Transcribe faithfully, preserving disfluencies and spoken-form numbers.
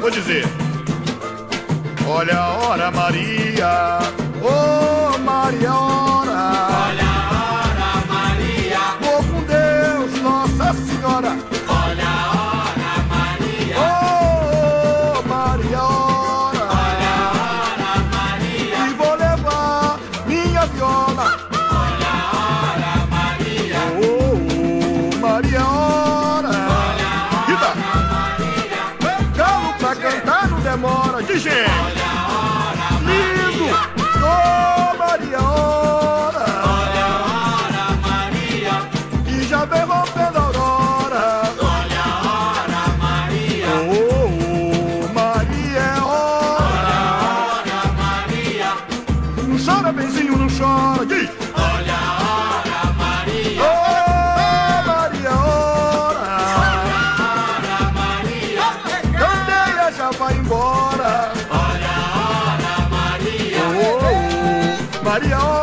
Vou dizer. Olha a hora, Maria. Ô, oh, Maria, hora. Olha a hora, Maria. Vou com Deus, Nossa Senhora. Olha a hora, Maria. Ô, oh, Maria, hora. Olha a hora, Maria. E vou levar minha viola. Olha a hora, Maria. Ô, oh, Maria, hora. Olha a Rita. hora, Maria. Galo pra cantar não demora. De gente. Olha a hora, Lindo. Maria. Ô, Maria, hora. Olha a hora, Maria. E já vem rompendo a aurora. Olha a hora, Maria. Ô, oh, Maria, é hora. Olha a hora, Maria. Não chora, benzinho, não chora. Diz. Olha a hora, Maria. Ô, Maria, hora. Olha a hora, Maria. Candeia já vai embora. Olha a hora, Maria. Ô, oh, Maria, hora.